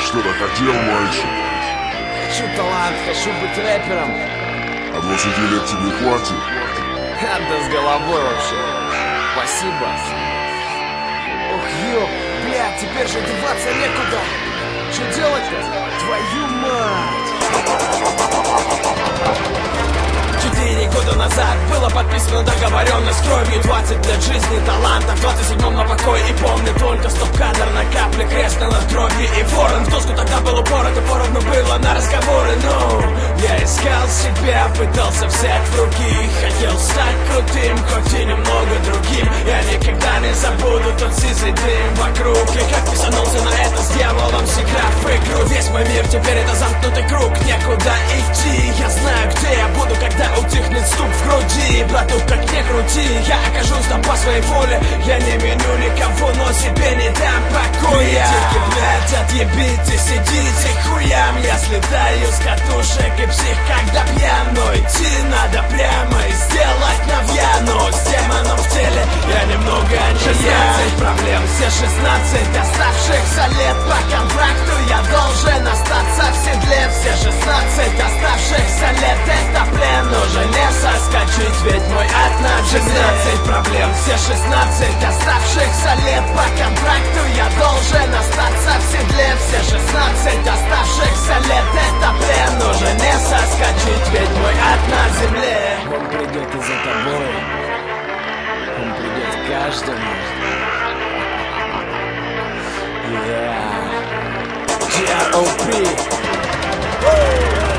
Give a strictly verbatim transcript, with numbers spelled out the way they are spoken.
что-то хотел, мальчик? Хочу талант, хочу быть рэпером. А двадцати лет тебе хватит? А, да с головой вообще. Спасибо. Ох, ёп, бля, теперь же деваться некуда. Что делать-то? Твою мать! Четыре года назад было подписано договоренность кровью. Двадцать лет жизни, таланта. В двадцать седьмом на покой. И помню только стоп-кадр на капле креста над кровью. И ворон в доску тогда был упорот. И поровну было на разговоры. Но я искал себя, пытался взять в руки. Хотел стать крутым, хоть и немного другим. Я никогда не забуду тот сизый дым вокруг. Я как писанулся на это с дьяволом, сыграв в игру. Весь мой мир теперь это замкнутый круг. Некуда идти. Я знаю, где я буду, когда утихнет стук в груди. Братух, как не крути, я окажусь там по своей воле. Я не меню никого, но себе не дам покоя. Видите, блядь, отъебитесь, идите хуям. Я слетаю с катушек и псих, когда пьян. Но идти надо прямо и сделать навьяно. С демоном в теле я немного не шестнадцать проблем, все шестнадцать оставшихся лет. По контракту я должен остаться в седле. Все шестнадцать оставшихся лет это плен. Уже не соскочить, ведь мой ад над шестнадцать проблем, все шестнадцать оставшихся лет. По контракту я должен остаться в седле. Все шестнадцать оставшихся лет это плен. Уже не соскочить, ведь мой ад на земле. Он придет и за тобой, он придет к каждому. Yeah. джи ар о пи.